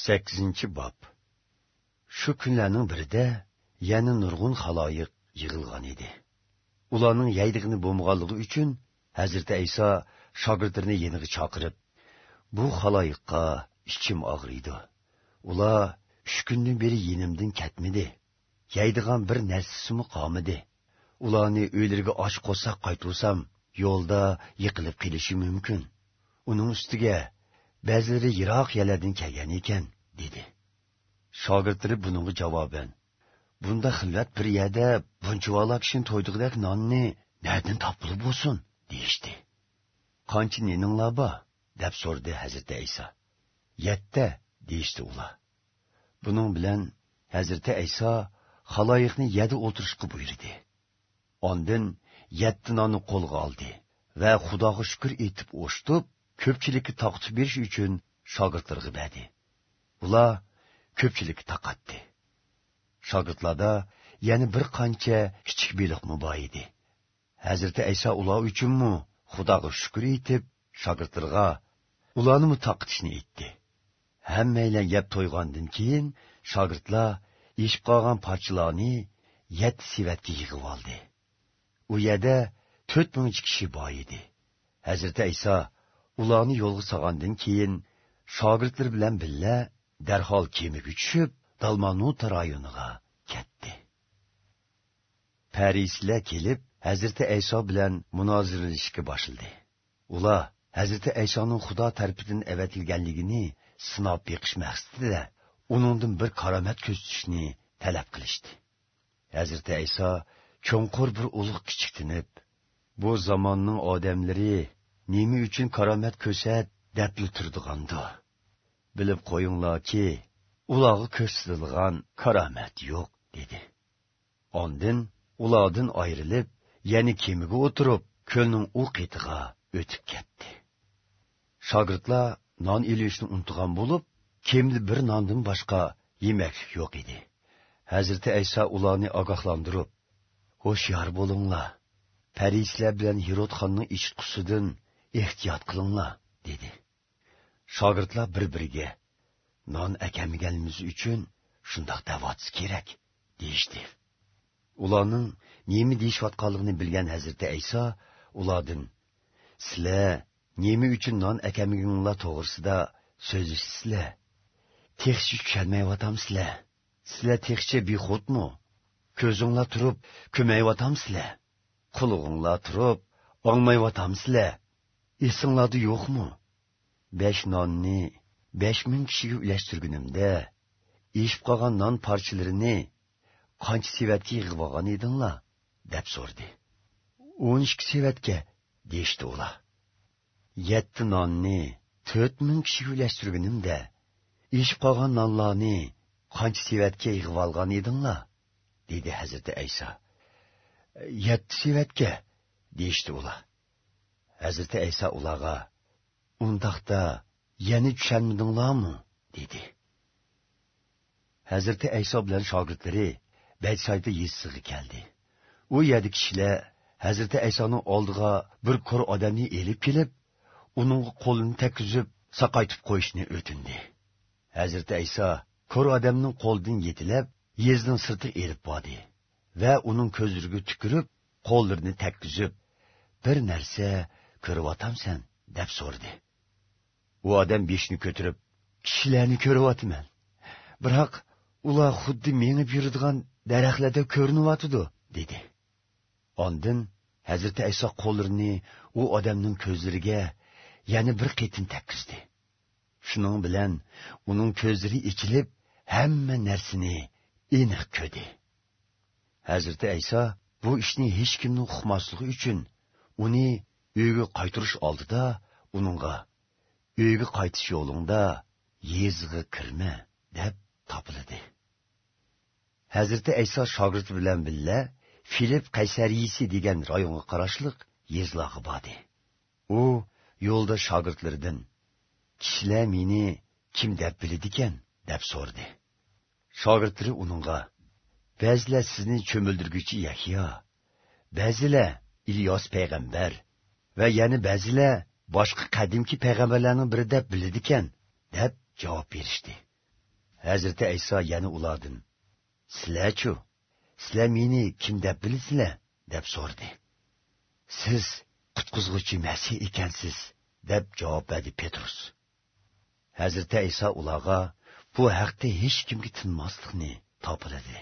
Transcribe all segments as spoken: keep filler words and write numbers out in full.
sakkizinchi bob. Shu kunlarning birida yana nurg'un xaloyiq yig'ilgan edi. Ularning yeydig'ini bo'lmaganligi uchun Hazrati Ayso shogirdlarini yeniga chaqirib, bu xaloyiqqa ichim og'riydi. Ular uch kundan beri yenimdan ketmadi. Yeydigan bir narsasimi qolmadi. Ularni uylariga och qo'ysak qaytursam, yo'lda yiqilib qilishi mumkin. Uning ustiga ba'zilari yiroq yerlardan kelgan ekan, dedi. Shogirdlari buningga javoban, bunda xilvat bir yerda bunchavala kishin to'ydig'idek nonni nerdan topilib bo'lsin, deyishdi. Qancha neninglar bor? deb so'radi Hazrati Ayso. Yetti, deyishdi ular. Buning bilan Hazrati Ayso xaloyiqni yedi o'tirishga buyurdi. Ondan yetti nonni qo'lga oldi va Xudoga shukr etib o'shtib, ko'pchilikka taqdim berish uchun shogirdlarga berdi. Ular ko'pchilikka taqatdi. Shogirdlarda yana bir qancha kichik beliqmi bor edi. Hazrati Ayso ular uchunmi Xudoga shukr etib, shogirdlarga ularni taqitishni aytdi. Hammaylar yeb to'ygandan keyin shogirdlar yeyib qolgan parchalarni yetti sivatga yig'ib oldi. U yerda to'rt ming kishi bor edi. Hazrati Ayso ularni yo'lga solgandan keyin shogirdlar bilan birga darhol kemaga tushib, Dalmanuta rayoniga ketdi. Parislar kelib, Hazrati Ayso bilan munoziralashishga boshladi. Ular Hazrati Aysoning Xudo tarafidan avatilganligini sinab beqish maqsadida uningdan bir karomat ko'rsatishni talab qilishdi. Hazrati Ayso cho'nqur bir ulug' kichiktinib, bu zamonning odamlari nima uchun karomat ko'rsat deb turdigandi. Bilib qo'yinglarki, ularga ko'rsatilgan karomat yo'q, dedi. Ondan ulardan ayrilib, yana kemaga o'tirib, ko'lning u qetiga o'tib ketdi. Shogirdlar non ilishni unutgan bo'lib, kemda bir nondan boshqa yemak yo'q edi. Hazrati Ayso ularni ogohlantirib, "Ho'shyor bo'linglar. Parislar bilan Herodxonning ichqusidan ehtiyot qilinglar", dedi. Shogirdlar bir-biriga, "Non akamaganimiz uchun shundoq davotsi kerak", deyishdi. Ularning nima deyishayotganligini bilgan Hazrati Ayso ulardan, "Sizlar nima uchun non akamaginglar to'g'risida so'zlashsizlar? Texshi tushunmayapsizlar. Sizlar texchi bexudmi? Ko'zinglar turib ko'mayapsizlar. Qulog'inglar turib olmayapsizlar. Esinglarda yo'qmi? besh nonni besh ming kishiga ulashtirganimda, yeyib qolgan non parchalarini qancha sivatga yig'ib olgan edinglar?" deb so'radi. o'n ikki sivatga, deyishdi ular. yetti nonni to'rt ming kishiga ulashtirganimda, yeyib qolgan nonlarni qancha sivatga yig'ib olgan edinglar? dedi Hazrati Ayso. yetti sivatga, deyishdi ular. Hazrati Ayso ularga, "Undaqda yana tushunmadinglarmi?" dedi. Hazrati Ayso bilan shogirdlari Baytsayda yesiga keldi. U yerda kishilar Hazrati Aysoning oldiga bir ko'r odamni elib kelib, uning qo'lini tekizib, saqaytib qo'yishni o'tindi. Hazrati Ayso ko'r odamning qo'lidan yetilib, yezning sirtiga elib bordi va uning ko'zlariga tukirib, qo'llarini tekizib, "Bir narsa ko'ryapsanmi?" deb so'radi. U odam beshni ko'tarib, "Kishilarni ko'ryapman. Biroq ular xuddi mengib yuradigan daraxtlarda ko'rinyapti", dedi. Ondan Hazrati Ayso qo'llarini u odamning ko'zlariga yana bir qitin tekizdi. Shuning bilan uning ko'zlari ichilib, hamma narsani aniq ko'rdi. Hazrati Ayso bu ishni hech kimning uqmasligi uchun uni uyga qaytarish oldida uningga, "Uyga qaytish yo'lingda yezg'i kirma", deb topildi. Hazrati Ayso shogirdi bilan birga Filip Qaysariyasi degan rayonga qarashliq yezlarga bordi. U yo'lda shogirdlaridan, "Kishilar meni kim deb biladi ekan?" deb so'radi. Shogirdlari uningga, "Ba'zilar sizni cho'mildirguchi Yahyo, ba'zilar İlyos payg'ambar va yana ba'zilar boshqa qadimki payg'ambarlarning biri deb biladi ekan", deb javob berishdi. Hazreti İsa yana ulardan, "Sizlar-chu, sizlar meni kim deb bilasizlar?" deb so'radi. "Siz qutqizuvchi Masih ekansiz", deb javob berdi Petrus. Hazreti İsa ularga bu haqda hech kimga tinmaslikni topirdi.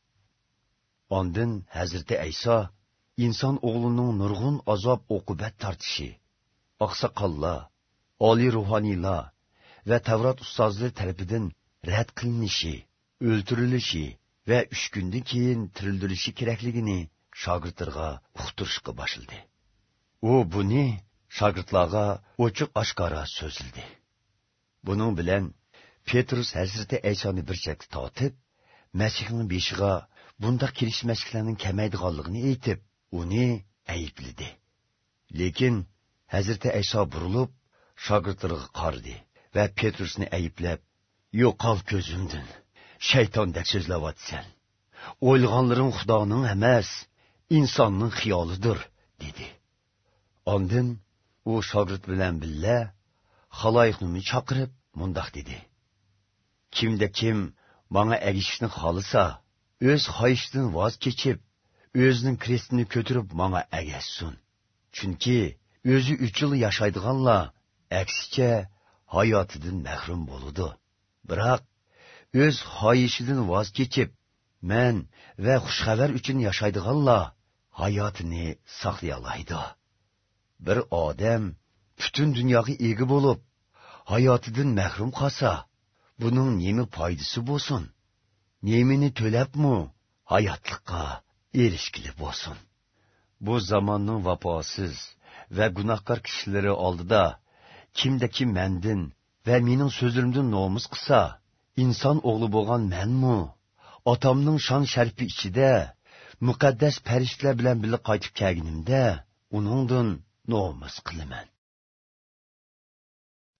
Ondan Hazreti İsa inson o'g'lining nurg'un azob oqibat tortishi, oqsoqollar, oliy ruhoniylar va Tavrat ustozlari tarafidan rad qilinishi, o'ltirilishi va uch kundan keyin tirildirilishi kerakligini shogirdlarga uqtirishga boshladi. U buni shogirdlarga ochiq oshkora so'zildi. Buning bilan Petrus Hazreti İsa'ni bir chekka tortib, Masihning beshiga bunda kelishmasliklarning kamaydiganligini aytib, uni aybladi. Lekin Hazreti İsa burilib, shogirdlarga qaradi va Petrusni ayblab, "Yo'qol ko'zimdan, shaytondek so'zlayapsan. O'ylaganlaring Xudoning emas, insonning xiyolidir", dedi. Ondan u shogird bilan billa xaloyiqni chaqirib mundaq dedi: "Kimda kim menga ergishishni xolisa, o'z xohishidan voz kechib, o'zining krestini ko'tarib menga ergashsin. Chunki o'zi uch yil yashaydiganlar aksicha hayotidan mahrum bo'ladi. Biroq o'z xohishidan voz kechib, men va xushxabar uchun yashaydiganlar hayotini saqlay oladi. Bir odam butun dunyoga ega bo'lib, hayotidan mahrum qolsa, buning nima foydasi bo'lsin? Nemini to'labmi hayotlikqa erishkili bo'lsin?" Bu zamonning vafosiz va gunohkor kishilari oldida kimda kim mendan va mening so'zlarimdan nomus qilsa, inson o'g'li bo'lgan menmi, otamning shon sharfi ichida muqaddas farishtalar bilan birga qaytib kelganimda uningdan nomus qilaman.